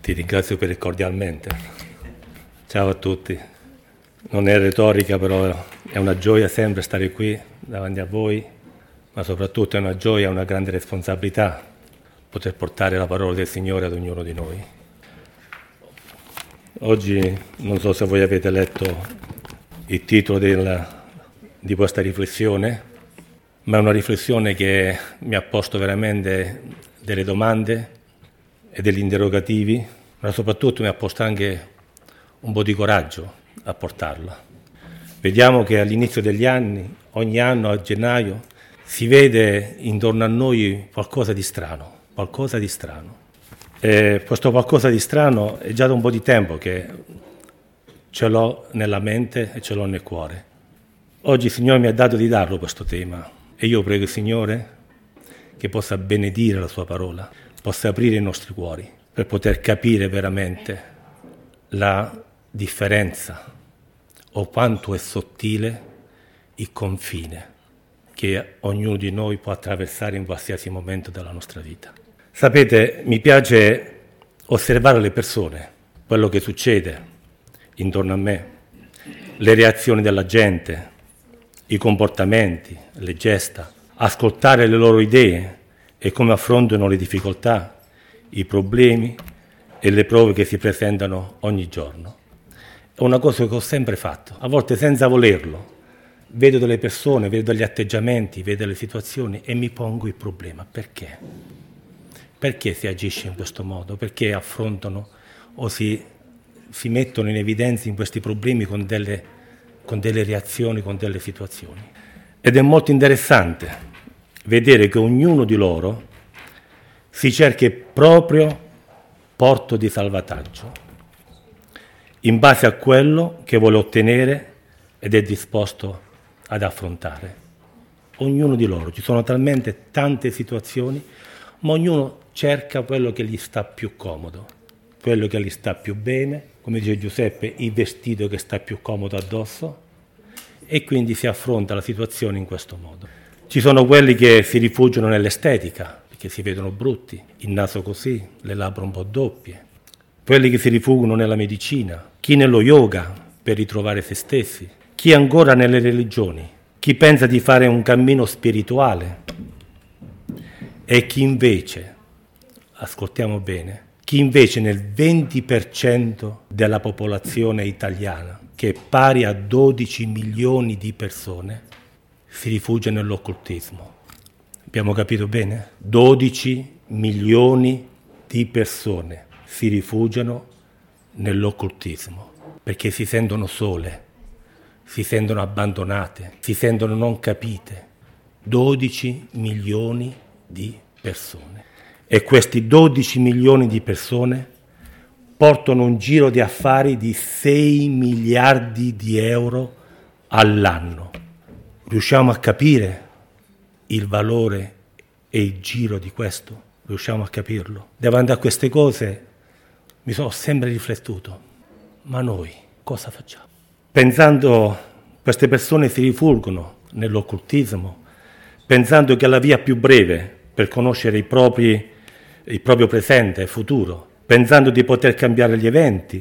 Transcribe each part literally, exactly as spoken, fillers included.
Ti ringrazio per il cordialmente. Ciao a tutti. Non è retorica, però è una gioia sempre stare qui davanti a voi, ma soprattutto è una gioia, una grande responsabilità poter portare la parola del Signore ad ognuno di noi. Oggi non so se voi avete letto il titolo del, di questa riflessione, ma è una riflessione che mi ha posto veramente delle domande e degli interrogativi, ma soprattutto mi ha posto anche un po' di coraggio a portarla. Vediamo che all'inizio degli anni, ogni anno a gennaio, si vede intorno a noi qualcosa di strano, qualcosa di strano. E questo qualcosa di strano è già da un po' di tempo che ce l'ho nella mente e ce l'ho nel cuore. Oggi il Signore mi ha dato di darlo questo tema e io prego il Signore che possa benedire la sua parola, possa aprire i nostri cuori per poter capire veramente la differenza o quanto è sottile il confine che ognuno di noi può attraversare in qualsiasi momento della nostra vita. Sapete, mi piace osservare le persone, quello che succede intorno a me, le reazioni della gente, i comportamenti, le gesta, ascoltare le loro idee e come affrontano le difficoltà, i problemi e le prove che si presentano ogni giorno. È una cosa che ho sempre fatto, a volte senza volerlo. Vedo delle persone, vedo degli atteggiamenti, vedo le situazioni e mi pongo il problema. Perché? Perché si agisce in questo modo? Perché affrontano o si, si mettono in evidenza in questi problemi con delle con delle reazioni, con delle situazioni. Ed è molto interessante vedere che ognuno di loro si cerca il proprio porto di salvataggio, in base a quello che vuole ottenere ed è disposto ad affrontare. Ognuno di loro, ci sono talmente tante situazioni, ma ognuno cerca quello che gli sta più comodo, quello che gli sta più bene, come dice Giuseppe, il vestito che sta più comodo addosso, e quindi si affronta la situazione in questo modo. Ci sono quelli che si rifugiano nell'estetica, perché si vedono brutti, il naso così, le labbra un po' doppie, quelli che si rifugiano nella medicina, chi nello yoga per ritrovare se stessi, chi ancora nelle religioni, chi pensa di fare un cammino spirituale e chi invece, ascoltiamo bene, chi invece nel venti per cento della popolazione italiana, che è pari a dodici milioni di persone, si rifugia nell'occultismo. Abbiamo capito bene? dodici milioni di persone si rifugiano nell'occultismo perché si sentono sole, si sentono abbandonate, si sentono non capite. dodici milioni di persone. E questi dodici milioni di persone portano un giro di affari di sei miliardi di euro all'anno. Riusciamo a capire il valore e il giro di questo? Riusciamo a capirlo? Davanti a queste cose mi sono sempre riflettuto, ma noi cosa facciamo? Pensando queste persone si rifuggono nell'occultismo, pensando che è la via più breve per conoscere i propri il proprio presente e futuro, pensando di poter cambiare gli eventi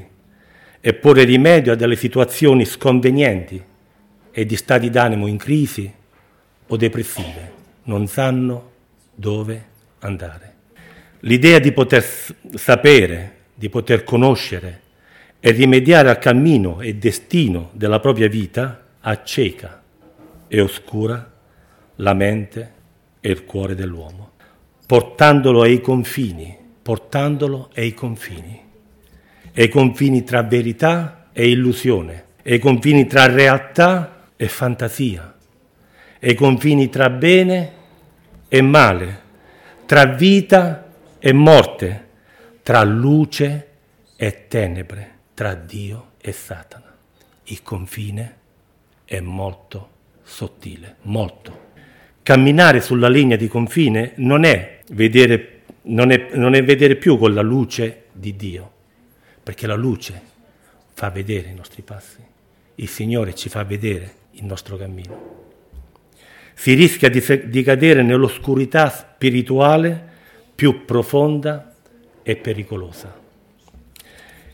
e porre rimedio a delle situazioni sconvenienti e di stati d'animo in crisi o depressive, non sanno dove andare. L'idea di poter sapere, di poter conoscere e rimediare al cammino e destino della propria vita acceca e oscura la mente e il cuore dell'uomo, portandolo ai confini, portandolo ai confini, ai confini tra verità e illusione, ai confini tra realtà e fantasia, ai confini tra bene e male, tra vita e morte, tra luce e tenebre, tra Dio e Satana. Il confine è molto sottile, molto. Camminare sulla linea di confine non è vedere, non è, non è vedere più con la luce di Dio, perché la luce fa vedere i nostri passi. Il Signore ci fa vedere il nostro cammino. Si rischia di, di cadere nell'oscurità spirituale più profonda e pericolosa.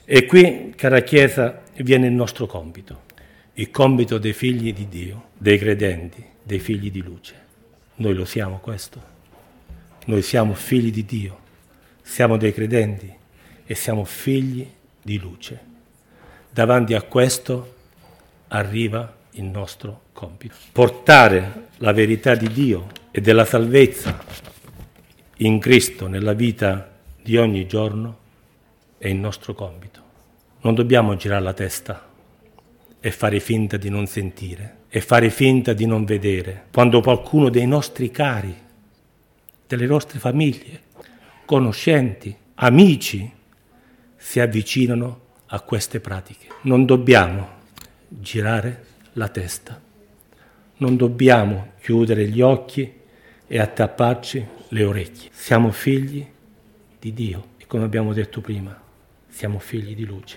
E qui, cara Chiesa, viene il nostro compito, il compito dei figli di Dio, dei credenti, dei figli di luce. Noi lo siamo questo. Noi siamo figli di Dio, siamo dei credenti e siamo figli di luce. Davanti a questo arriva il nostro compito. Portare la verità di Dio e della salvezza in Cristo nella vita di ogni giorno è il nostro compito. Non dobbiamo girare la testa e fare finta di non sentire e fare finta di non vedere quando qualcuno dei nostri cari, delle nostre famiglie, conoscenti, amici si avvicinano a queste pratiche. Non dobbiamo girare la testa, non dobbiamo chiudere gli occhi e attapparci le orecchie. Siamo figli di Dio e, come abbiamo detto prima, siamo figli di luce.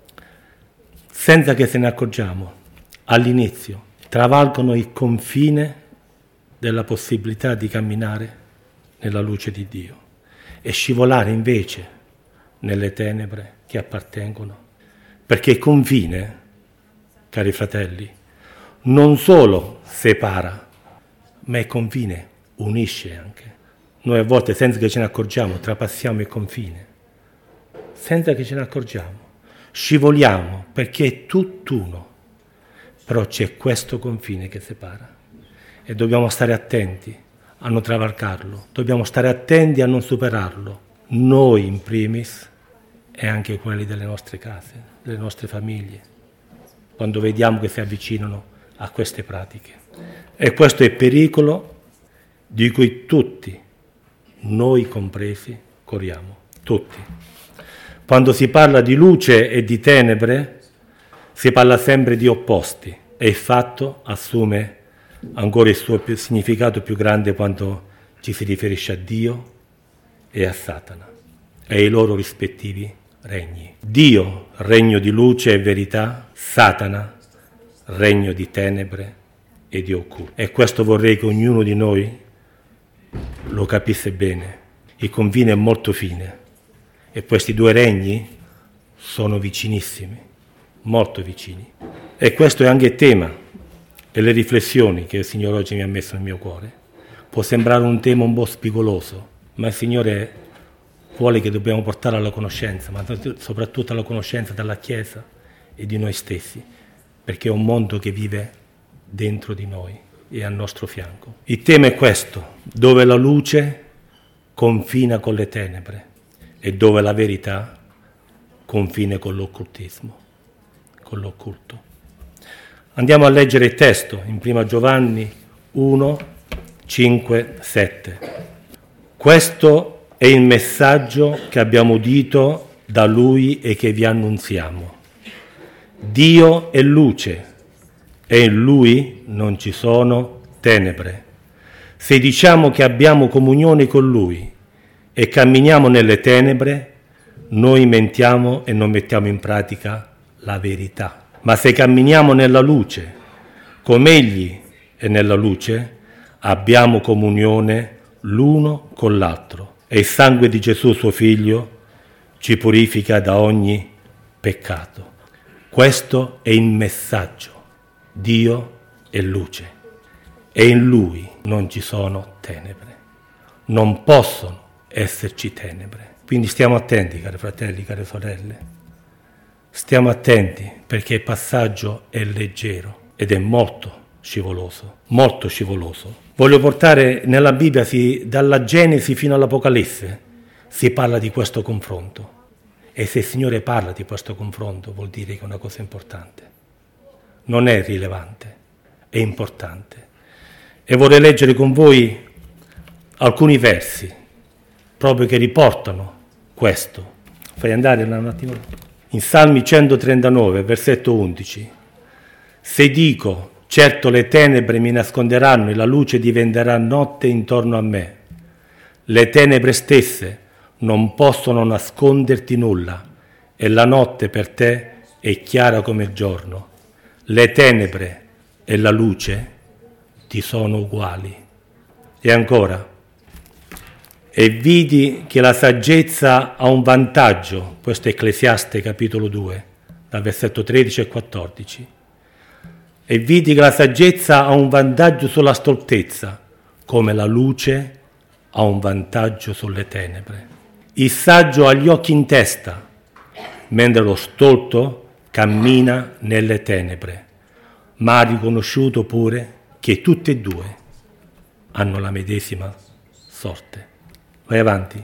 Senza che se ne accorgiamo, all'inizio travalgono il confine della possibilità di camminare nella luce di Dio e scivolare invece nelle tenebre che appartengono. Perché il confine, cari fratelli, non solo separa, ma il confine unisce anche. Noi a volte, senza che ce ne accorgiamo, trapassiamo il confine, senza che ce ne accorgiamo. Scivoliamo perché è tutt'uno, però c'è questo confine che separa e dobbiamo stare attenti a non travalicarlo, dobbiamo stare attenti a non superarlo, noi in primis e anche quelli delle nostre case, delle nostre famiglie, quando vediamo che si avvicinano a queste pratiche. E questo è il pericolo di cui tutti, noi compresi, corriamo, tutti. Quando si parla di luce e di tenebre, si parla sempre di opposti e il fatto assume ancora il suo più significato più grande quando ci si riferisce a Dio e a Satana e ai loro rispettivi regni. Dio, regno di luce e verità, Satana, regno di tenebre e di occulto. E questo vorrei che ognuno di noi lo capisse bene. Il confine è molto fine. E questi due regni sono vicinissimi, molto vicini. E questo è anche il tema e le riflessioni che il Signore oggi mi ha messo nel mio cuore. Può sembrare un tema un po' spigoloso, ma il Signore vuole che dobbiamo portare alla conoscenza, ma soprattutto alla conoscenza della Chiesa e di noi stessi, perché è un mondo che vive dentro di noi e al nostro fianco. Il tema è questo, dove la luce confina con le tenebre e dove la verità confina con l'occultismo, con l'occulto. Andiamo a leggere il testo in prima Giovanni uno, cinque, sette. Questo è il messaggio che abbiamo udito da Lui e che vi annunziamo. Dio è luce e in Lui non ci sono tenebre. Se diciamo che abbiamo comunione con Lui e camminiamo nelle tenebre, noi mentiamo e non mettiamo in pratica la verità. Ma se camminiamo nella luce, come Egli è nella luce, abbiamo comunione l'uno con l'altro e il sangue di Gesù, suo Figlio, ci purifica da ogni peccato. Questo è il messaggio. Dio è luce e in Lui non ci sono tenebre. Non possono esserci tenebre. Quindi stiamo attenti, cari fratelli, care sorelle. Stiamo attenti perché il passaggio è leggero ed è molto scivoloso, molto scivoloso. Voglio portare nella Bibbia, si, dalla Genesi fino all'Apocalisse, si parla di questo confronto. E se il Signore parla di questo confronto vuol dire che è una cosa importante. Non è rilevante, è importante. E vorrei leggere con voi alcuni versi proprio che riportano questo. Fai andare un attimo. In Salmi centotrentanove, versetto undici. Se dico, certo le tenebre mi nasconderanno e la luce diventerà notte intorno a me. Le tenebre stesse non possono nasconderti nulla e la notte per te è chiara come il giorno. Le tenebre e la luce ti sono uguali. E ancora, E vidi che la saggezza ha un vantaggio, questo è Ecclesiaste capitolo due, dal versetto tredici e quattordici. E vidi che la saggezza ha un vantaggio sulla stoltezza, come la luce ha un vantaggio sulle tenebre. Il saggio ha gli occhi in testa, mentre lo stolto cammina nelle tenebre, ma ha riconosciuto pure che tutti e due hanno la medesima sorte. Vai avanti.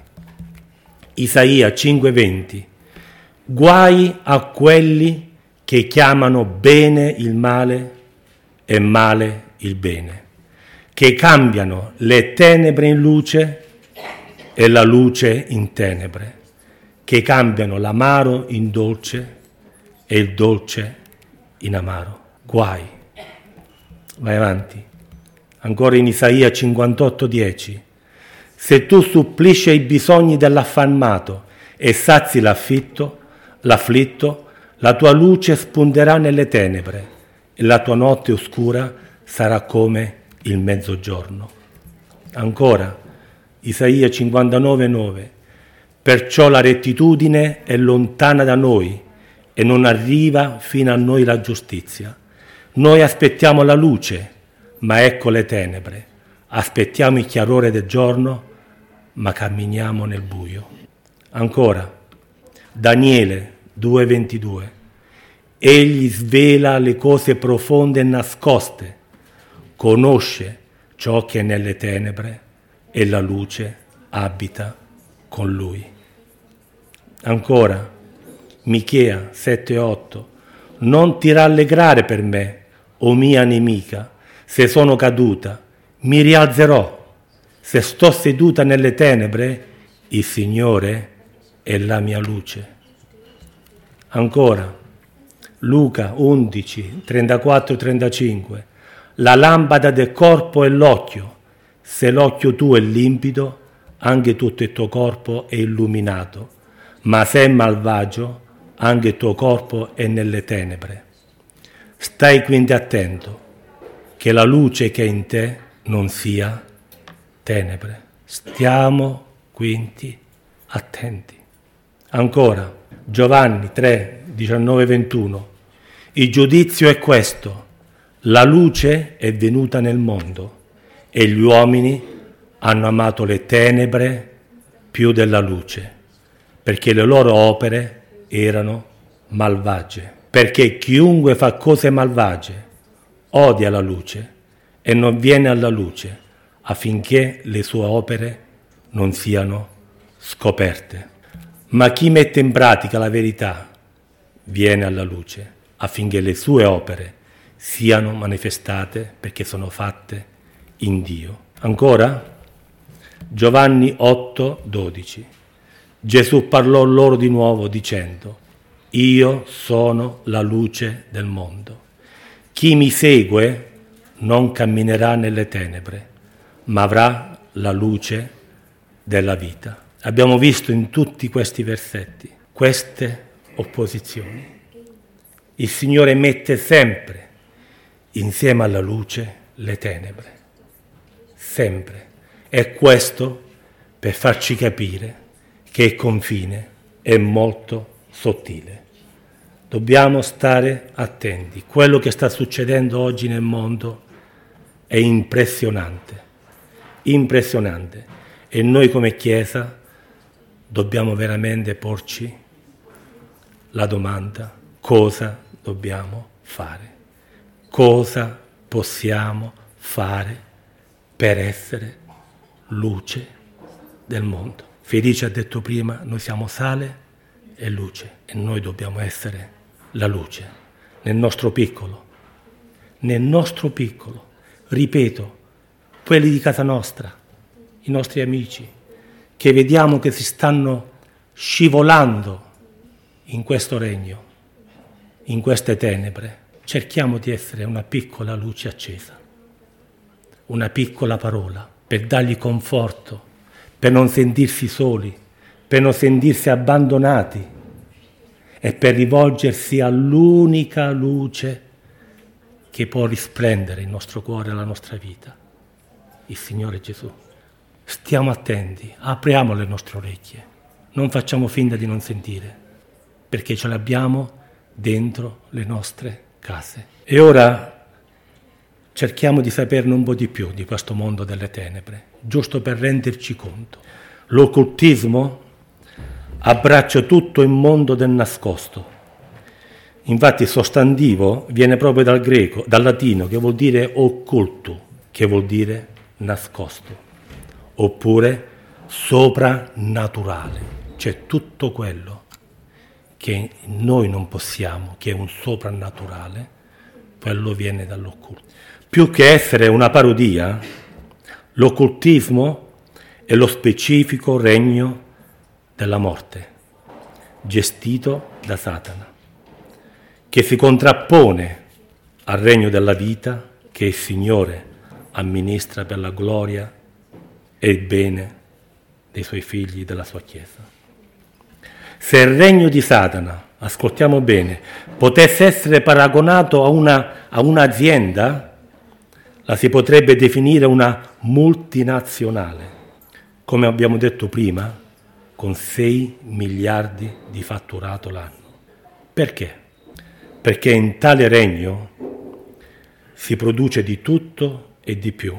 Isaia cinque venti. Guai a quelli che chiamano bene il male e male il bene, che cambiano le tenebre in luce e la luce in tenebre, che cambiano l'amaro in dolce e il dolce in amaro. Guai. Vai avanti. Ancora in Isaia cinquantotto dieci. Se tu supplisci i bisogni dell'affamato e sazi l'affitto, l'afflitto, la tua luce spunterà nelle tenebre e la tua notte oscura sarà come il mezzogiorno. Ancora, Isaia cinquantanove nove. Perciò la rettitudine è lontana da noi e non arriva fino a noi la giustizia. Noi aspettiamo la luce, ma ecco le tenebre. Aspettiamo il chiarore del giorno, ma camminiamo nel buio. Ancora, Daniele due ventidue. Egli svela le cose profonde e nascoste, conosce ciò che è nelle tenebre e la luce abita con lui. Ancora, Michea sette otto. Non ti rallegrare per me, o mia nemica, se sono caduta, mi rialzerò. Se sto seduta nelle tenebre, il Signore è la mia luce. Ancora, Luca undici trentaquattro trentacinque. La lampada del corpo è l'occhio. Se l'occhio tuo è limpido, anche tutto il tuo corpo è illuminato. Ma se è malvagio, anche il tuo corpo è nelle tenebre. Stai quindi attento, che la luce che è in te non sia tenebre. Stiamo quindi attenti. Ancora, Giovanni tre diciannove ventuno. Il giudizio è questo: la luce è venuta nel mondo e gli uomini hanno amato le tenebre più della luce, perché le loro opere erano malvagie. Perché chiunque fa cose malvagie odia la luce e non viene alla luce, affinché le sue opere non siano scoperte. Ma chi mette in pratica la verità viene alla luce, affinché le sue opere siano manifestate, perché sono fatte in Dio. Ancora? Giovanni otto dodici. Gesù parlò loro di nuovo dicendo: io sono la luce del mondo. Chi mi segue non camminerà nelle tenebre, ma avrà la luce della vita. Abbiamo visto in tutti questi versetti queste opposizioni. Il Signore mette sempre insieme alla luce le tenebre, sempre. E questo per farci capire che il confine è molto sottile. Dobbiamo stare attenti. Quello che sta succedendo oggi nel mondo è impressionante, impressionante. E noi come Chiesa dobbiamo veramente porci la domanda: cosa dobbiamo fare? Cosa possiamo fare per essere luce del mondo? Felice ha detto prima, noi siamo sale e luce e noi dobbiamo essere la luce nel nostro piccolo, nel nostro piccolo, ripeto, quelli di casa nostra, i nostri amici, che vediamo che si stanno scivolando in questo regno, in queste tenebre. Cerchiamo di essere una piccola luce accesa, una piccola parola per dargli conforto, per non sentirsi soli, per non sentirsi abbandonati e per rivolgersi all'unica luce che può risplendere il nostro cuore e la nostra vita, il Signore Gesù. Stiamo attenti, apriamo le nostre orecchie, non facciamo finta di non sentire, perché ce l'abbiamo dentro le nostre case. E ora cerchiamo di saperne un po' di più di questo mondo delle tenebre, giusto per renderci conto. L'occultismo abbraccia tutto il mondo del nascosto. Infatti il sostantivo viene proprio dal greco, dal latino, che vuol dire occulto, che vuol dire nascosto, oppure soprannaturale. C'è tutto quello che noi non possiamo, che è un soprannaturale, quello viene dall'occulto. Più che essere una parodia, l'occultismo è lo specifico regno della morte, gestito da Satana, che si contrappone al regno della vita che il Signore amministra per la gloria e il bene dei suoi figli, della sua Chiesa. Se il regno di Satana, ascoltiamo bene, potesse essere paragonato a, una, a un'azienda, la si potrebbe definire una multinazionale, come abbiamo detto prima, con sei miliardi di fatturato l'anno. Perché? Perché in tale regno si produce di tutto e di più,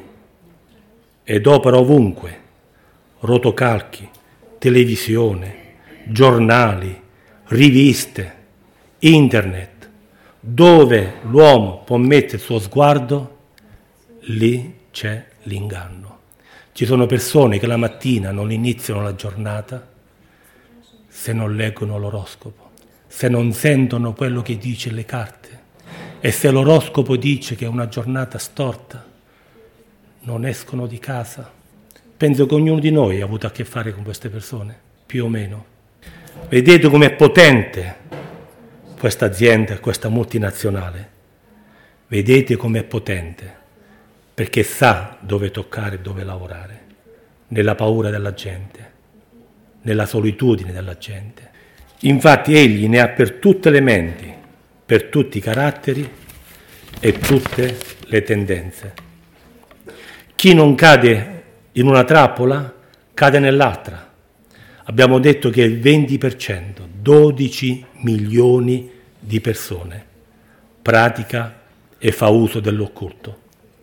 ed opera ovunque, rotocalchi, televisione, giornali, riviste, internet, dove l'uomo può mettere il suo sguardo, lì c'è l'inganno. Ci sono persone che la mattina non iniziano la giornata se non leggono l'oroscopo, se non sentono quello che dice le carte, e se l'oroscopo dice che è una giornata storta, non escono di casa. Penso che ognuno di noi ha avuto a che fare con queste persone, più o meno. Vedete com'è potente questa azienda, questa multinazionale. Vedete com'è potente, perché sa dove toccare e dove lavorare, nella paura della gente, nella solitudine della gente. Infatti egli ne ha per tutte le menti, per tutti i caratteri e tutte le tendenze. Chi non cade in una trappola, cade nell'altra. Abbiamo detto che il venti per cento, dodici milioni di persone, pratica e fa uso dell'occulto.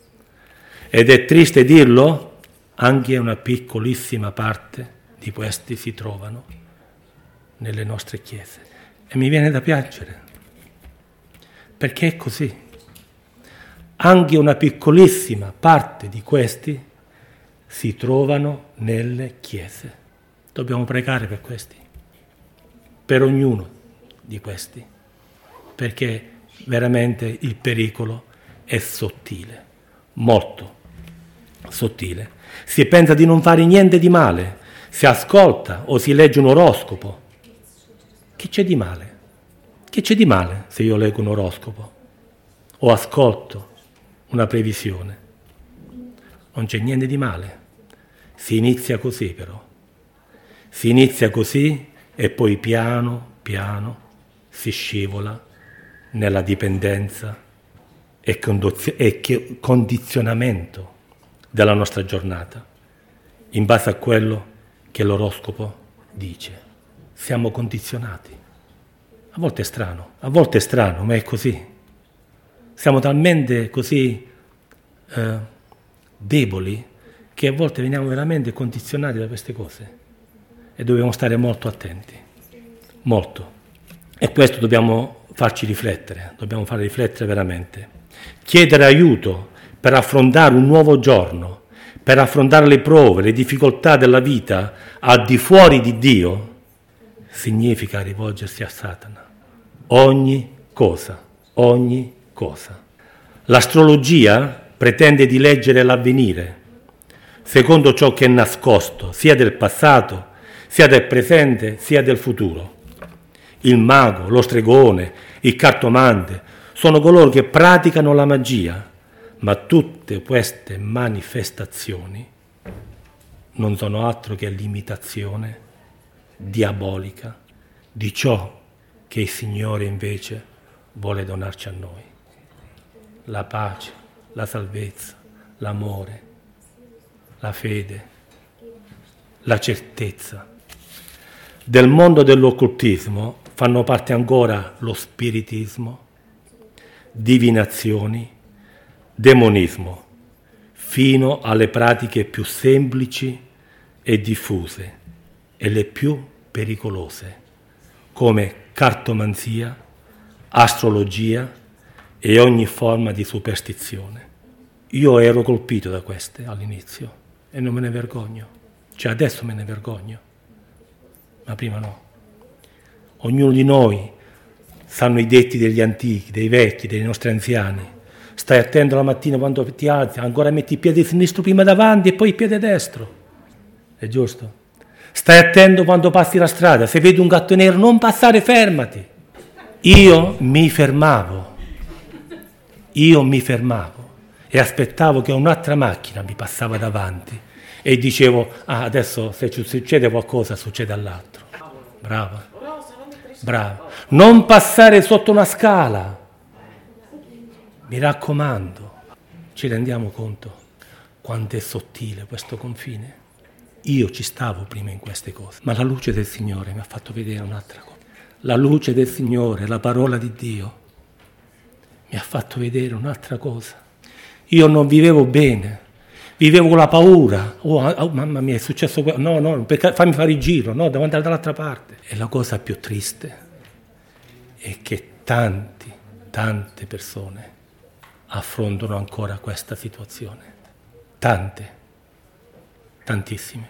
Ed è triste dirlo, anche una piccolissima parte di questi si trovano nelle nostre chiese. E mi viene da piangere, perché è così. Anche una piccolissima parte di questi si trovano nelle chiese. Dobbiamo pregare per questi, per ognuno di questi, perché veramente il pericolo è sottile, molto sottile. Si pensa di non fare niente di male, si ascolta o si legge un oroscopo. Che c'è di male? Che c'è di male se io leggo un oroscopo o ascolto una previsione? Non c'è niente di male. Si inizia così però. Si inizia così e poi piano, piano si scivola nella dipendenza e, condizio- e che condizionamento della nostra giornata in base a quello che l'oroscopo dice. Siamo condizionati. A volte è strano, a volte è strano, ma è così. Siamo talmente così eh, deboli che a volte veniamo veramente condizionati da queste cose e dobbiamo stare molto attenti, molto. E questo dobbiamo farci riflettere, dobbiamo fare riflettere veramente. Chiedere aiuto per affrontare un nuovo giorno, per affrontare le prove, le difficoltà della vita al di fuori di Dio, significa rivolgersi a Satana. Ogni cosa, ogni cosa. L'astrologia pretende di leggere l'avvenire, secondo ciò che è nascosto, sia del passato, sia del presente, sia del futuro. Il mago, lo stregone, il cartomante sono coloro che praticano la magia, ma tutte queste manifestazioni non sono altro che l'imitazione diabolica di ciò che il Signore invece vuole donarci a noi. La pace, la salvezza, l'amore, la fede, la certezza. Del mondo dell'occultismo fanno parte ancora lo spiritismo, divinazioni, demonismo, fino alle pratiche più semplici e diffuse e le più pericolose, come cartomanzia, astrologia e ogni forma di superstizione. Io ero colpito da queste all'inizio e non me ne vergogno, cioè adesso me ne vergogno, ma prima no. Ognuno di noi sanno i detti degli antichi, dei vecchi, dei nostri anziani. Stai attento la mattina quando ti alzi, ancora metti il piede sinistro prima davanti e poi il piede destro. È giusto? Stai attento quando passi la strada, se vedi un gatto nero non passare, fermati. Io mi fermavo, io mi fermavo e aspettavo che un'altra macchina mi passava davanti e dicevo, ah, adesso se succede qualcosa succede all'altro. Brava, brava. Non passare sotto una scala, mi raccomando. Ci rendiamo conto quanto è sottile questo confine? Io ci stavo prima in queste cose, ma la luce del Signore mi ha fatto vedere un'altra cosa. La luce del Signore, la parola di Dio, mi ha fatto vedere un'altra cosa. Io non vivevo bene, vivevo con la paura. Oh, oh mamma mia, è successo questo. No, no, perché fammi fare il giro, no, devo andare dall'altra parte. E la cosa più triste è che tanti, tante persone affrontano ancora questa situazione. Tante. Tantissime,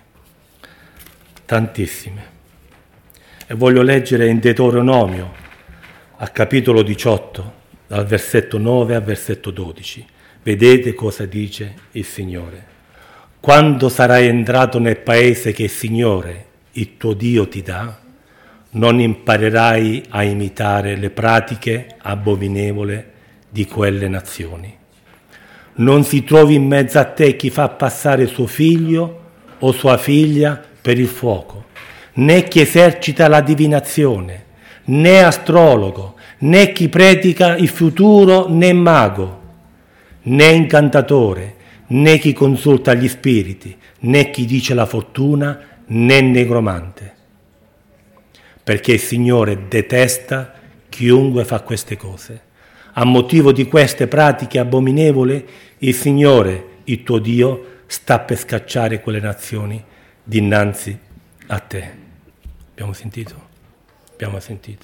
tantissime. E voglio leggere in Deuteronomio, al capitolo diciotto, dal versetto nove al versetto dodici. Vedete cosa dice il Signore. Quando sarai entrato nel paese che il Signore, il tuo Dio, ti dà, non imparerai a imitare le pratiche abominevoli di quelle nazioni. Non si trovi in mezzo a te chi fa passare suo figlio o sua figlia per il fuoco, né chi esercita la divinazione, né astrologo, né chi predica il futuro, né mago, né incantatore, né chi consulta gli spiriti, né chi dice la fortuna, né negromante. Perché il Signore detesta chiunque fa queste cose. A motivo di queste pratiche abominevoli, il Signore, il tuo Dio, sta per scacciare quelle nazioni dinanzi a te. Abbiamo sentito? Abbiamo sentito.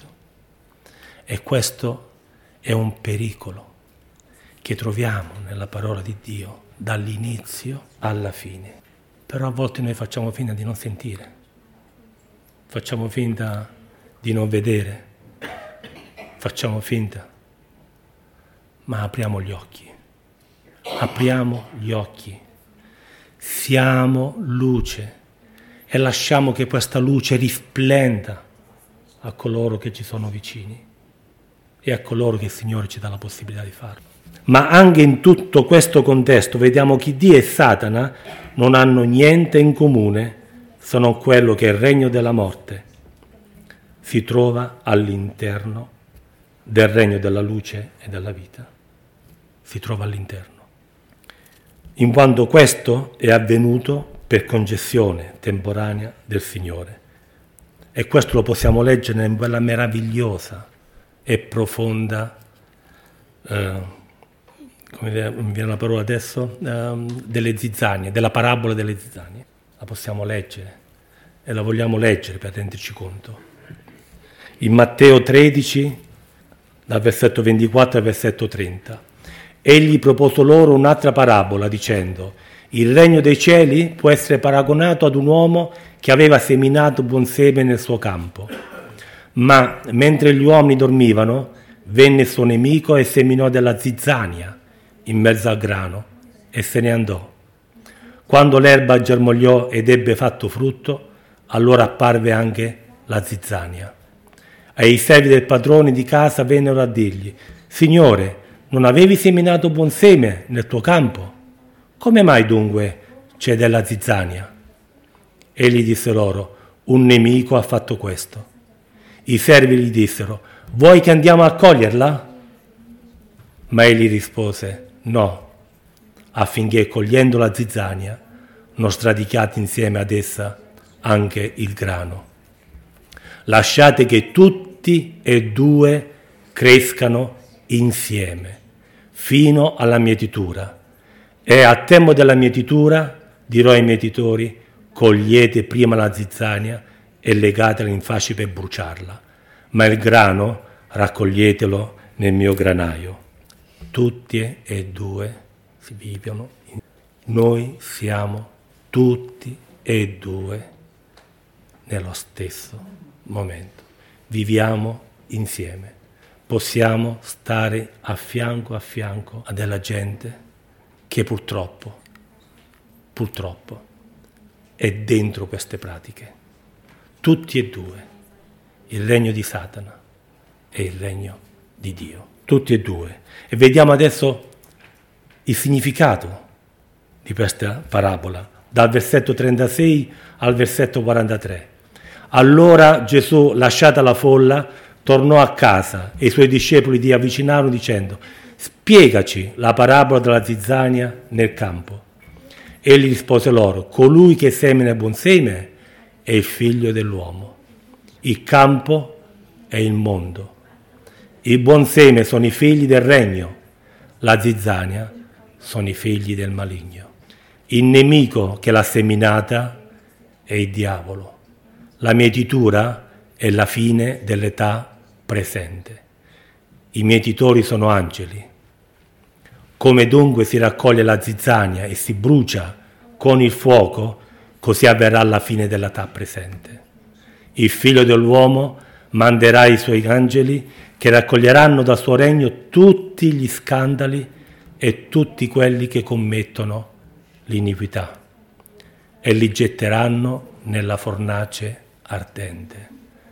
E questo è un pericolo che troviamo nella parola di Dio dall'inizio alla fine. Però a volte noi facciamo finta di non sentire, facciamo finta di non vedere, facciamo finta, ma apriamo gli occhi, apriamo gli occhi. Siamo luce e lasciamo che questa luce risplenda a coloro che ci sono vicini e a coloro che il Signore ci dà la possibilità di farlo. Ma anche in tutto questo contesto vediamo che Dio e Satana non hanno niente in comune se non quello che il regno della morte si trova all'interno del regno della luce e della vita. Si trova all'interno. In quanto questo è avvenuto per concessione temporanea del Signore. E questo lo possiamo leggere in quella meravigliosa e profonda, eh, come mi viene la parola adesso, eh, delle zizzanie, della parabola delle zizzanie. La possiamo leggere e la vogliamo leggere per renderci conto. In Matteo tredici, dal versetto ventiquattro al versetto trenta. Egli propose loro un'altra parabola dicendo: il regno dei cieli può essere paragonato ad un uomo che aveva seminato buon seme nel suo campo. Ma mentre gli uomini dormivano, venne il suo nemico e seminò della zizzania in mezzo al grano e se ne andò. Quando l'erba germogliò ed ebbe fatto frutto, allora apparve anche la zizzania. E i servi del padrone di casa vennero a dirgli: Signore, non avevi seminato buon seme nel tuo campo? Come mai dunque c'è della zizzania? Egli disse loro: un nemico ha fatto questo. I servi gli dissero: vuoi che andiamo a coglierla? Ma egli rispose: no, affinché cogliendo la zizzania non stradichiate insieme ad essa anche il grano. Lasciate che tutti e due crescano insieme, fino alla mietitura. E a tempo della mietitura dirò ai mietitori: cogliete prima la zizzania e legatela in fasci per bruciarla, ma il grano raccoglietelo nel mio granaio. Tutti e due si vivono. Noi siamo tutti e due nello stesso momento. Viviamo insieme. Possiamo stare a fianco a fianco a della gente che purtroppo, purtroppo, è dentro queste pratiche. Tutti e due, il regno di Satana e il regno di Dio. Tutti e due. E vediamo adesso il significato di questa parabola, dal versetto trentasei al versetto quarantatré. Allora Gesù, lasciata la folla, tornò a casa e i suoi discepoli gli avvicinarono dicendo: spiegaci la parabola della zizzania nel campo. Egli rispose loro: colui che semina il buon seme è il figlio dell'uomo. Il campo è il mondo. Il buon seme sono i figli del regno, la zizzania sono i figli del maligno. Il nemico che l'ha seminata è il diavolo. La mietitura è la fine dell'età presente. I mietitori sono angeli. Come dunque si raccoglie la zizzania e si brucia con il fuoco, così avverrà la fine dell'età presente. Il figlio dell'uomo manderà i suoi angeli che raccoglieranno dal suo regno tutti gli scandali e tutti quelli che commettono l'iniquità e li getteranno nella fornace ardente.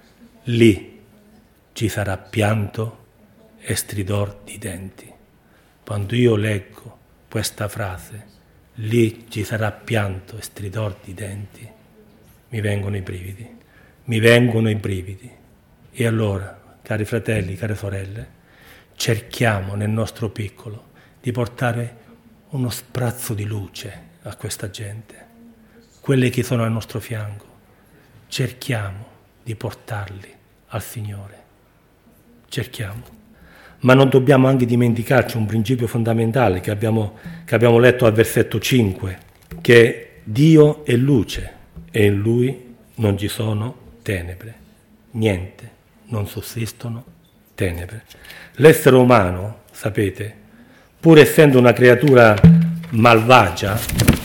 Lì ci sarà pianto e stridor di denti. Quando io leggo questa frase, lì ci sarà pianto e stridor di denti, mi vengono i brividi, mi vengono i brividi. E allora, cari fratelli, care sorelle, cerchiamo nel nostro piccolo di portare uno sprazzo di luce a questa gente, quelli che sono al nostro fianco. Cerchiamo di portarli al Signore, cerchiamo. Ma non dobbiamo anche dimenticarci un principio fondamentale che abbiamo, che abbiamo letto al versetto cinque, che Dio è luce e in Lui non ci sono tenebre, niente, non sussistono tenebre. L'essere umano, sapete, pur essendo una creatura malvagia,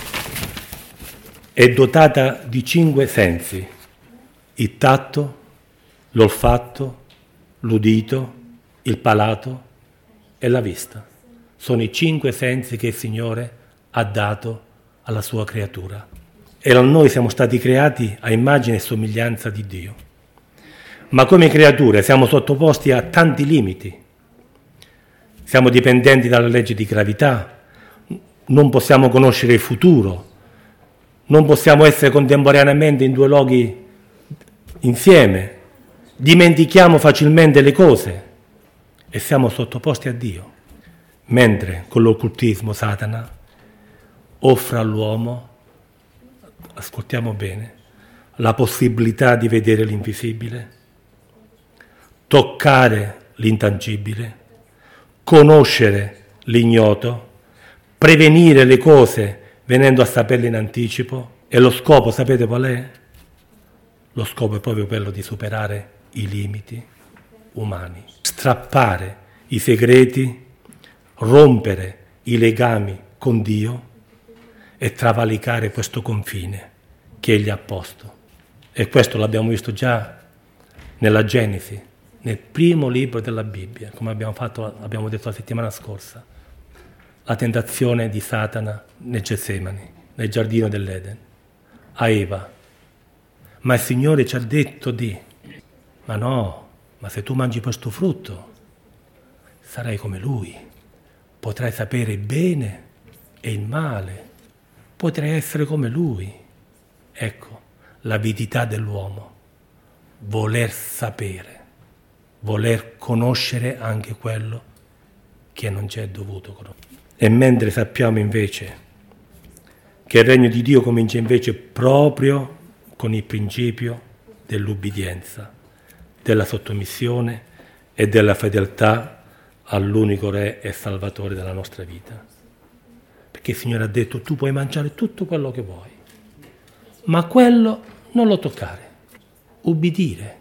è dotata di cinque sensi: il tatto, l'olfatto, l'udito, il palato e la vista. Sono i cinque sensi che il Signore ha dato alla sua creatura. E noi siamo stati creati a immagine e somiglianza di Dio. Ma come creature siamo sottoposti a tanti limiti. Siamo dipendenti dalla legge di gravità, non possiamo conoscere il futuro, non possiamo essere contemporaneamente in due luoghi insieme, dimentichiamo facilmente le cose e siamo sottoposti a Dio. Mentre con l'occultismo Satana offre all'uomo, ascoltiamo bene, la possibilità di vedere l'invisibile, toccare l'intangibile, conoscere l'ignoto, prevenire le cose venendo a saperle in anticipo. E lo scopo, sapete qual è? Lo scopo è proprio quello di superare i limiti umani, strappare i segreti, rompere i legami con Dio e travalicare questo confine che Egli ha posto. E questo l'abbiamo visto già nella Genesi, nel primo libro della Bibbia, come abbiamo, fatto, abbiamo detto la settimana scorsa, la tentazione di Satana nel Getsemani, nel giardino dell'Eden, a Eva. Ma il Signore ci ha detto di, ma no, ma se tu mangi questo frutto, sarai come Lui, potrai sapere il bene e il male, potrai essere come Lui. Ecco, l'avidità dell'uomo, voler sapere, voler conoscere anche quello che non ci è dovuto conoscere. E mentre sappiamo invece che il regno di Dio comincia invece proprio con il principio dell'ubbidienza, della sottomissione e della fedeltà all'unico Re e Salvatore della nostra vita. Perché il Signore ha detto: tu puoi mangiare tutto quello che vuoi, ma quello non lo toccare, ubbidire,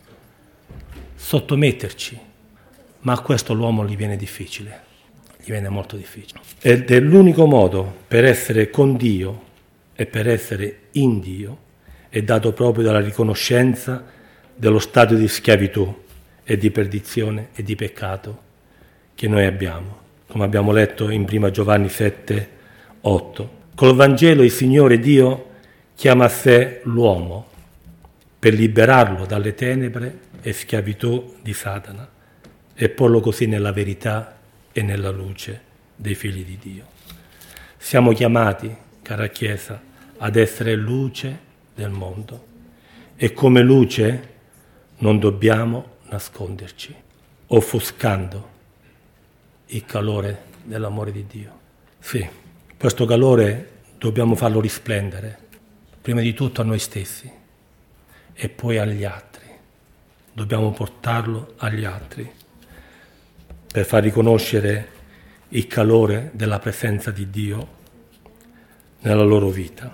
sottometterci. Ma a questo l'uomo gli viene difficile, gli viene molto difficile. Ed è l'unico modo per essere con Dio e per essere in Dio è dato proprio dalla riconoscenza dello stato di schiavitù e di perdizione e di peccato che noi abbiamo, come abbiamo letto in prima Giovanni sette, otto. Col Vangelo il Signore Dio chiama a sé l'uomo per liberarlo dalle tenebre e schiavitù di Satana e porlo così nella verità e nella luce dei figli di Dio. Siamo chiamati, cara Chiesa, ad essere luce del mondo e come luce non dobbiamo nasconderci, offuscando il calore dell'amore di Dio. Sì, questo calore dobbiamo farlo risplendere, prima di tutto a noi stessi e poi agli altri. Dobbiamo portarlo agli altri per far riconoscere il calore della presenza di Dio nella loro vita.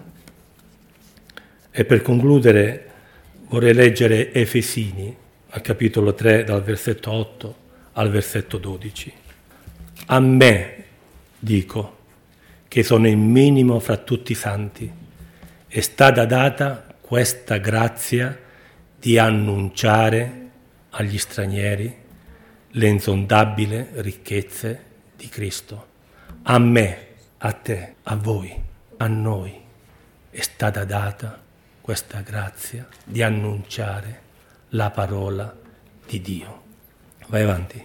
E per concludere vorrei leggere Efesini, al capitolo tre, dal versetto otto al versetto dodici. A me, dico, che sono il minimo fra tutti i santi, è stata data questa grazia di annunciare agli stranieri le insondabili ricchezze di Cristo. A me, a te, a voi, a noi è stata data questa grazia di annunciare la parola di Dio. Vai avanti.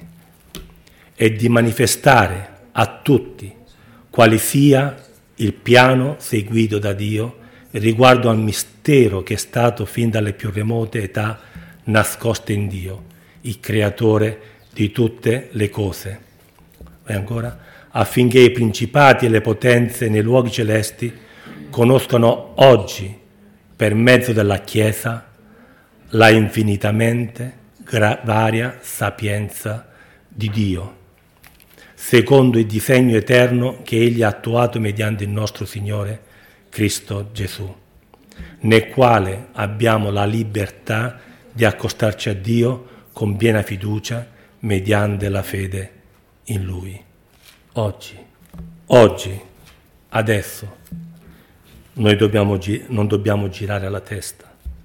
E di manifestare a tutti quale sia il piano seguito da Dio riguardo al mistero che è stato fin dalle più remote età nascosto in Dio, il creatore di tutte le cose. E ancora, affinché i principati e le potenze nei luoghi celesti conoscano oggi, per mezzo della Chiesa, la infinitamente gra- varia sapienza di Dio, secondo il disegno eterno che Egli ha attuato mediante il nostro Signore Cristo Gesù, nel quale abbiamo la libertà di accostarci a Dio con piena fiducia mediante la fede in Lui. Oggi, oggi, adesso, noi dobbiamo, non dobbiamo girare la testa,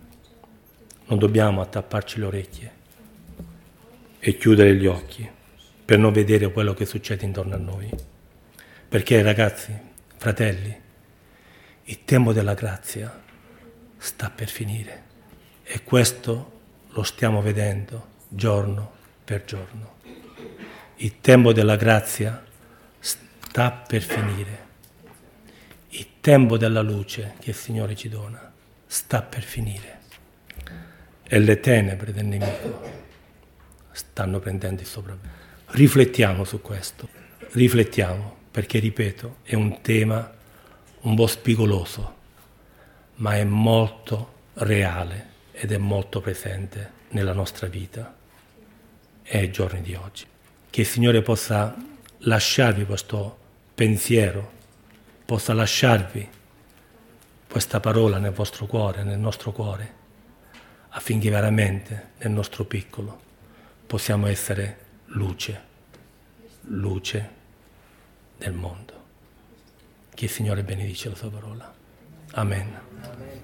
non dobbiamo attapparci le orecchie e chiudere gli occhi per non vedere quello che succede intorno a noi. Perché, ragazzi, fratelli, il tempo della grazia sta per finire e questo lo stiamo vedendo giorno per giorno. Il tempo della grazia sta per finire. Il tempo della luce che il Signore ci dona sta per finire e le tenebre del nemico stanno prendendo il sopravvento. Riflettiamo su questo, riflettiamo, perché, ripeto, è un tema un po' spigoloso, ma è molto reale ed è molto presente nella nostra vita e ai giorni di oggi. Che il Signore possa lasciarvi questo pensiero, possa lasciarvi questa parola nel vostro cuore, nel nostro cuore, affinché veramente nel nostro piccolo possiamo essere luce, luce del mondo. Che il Signore benedice la sua parola. Amen. Amen.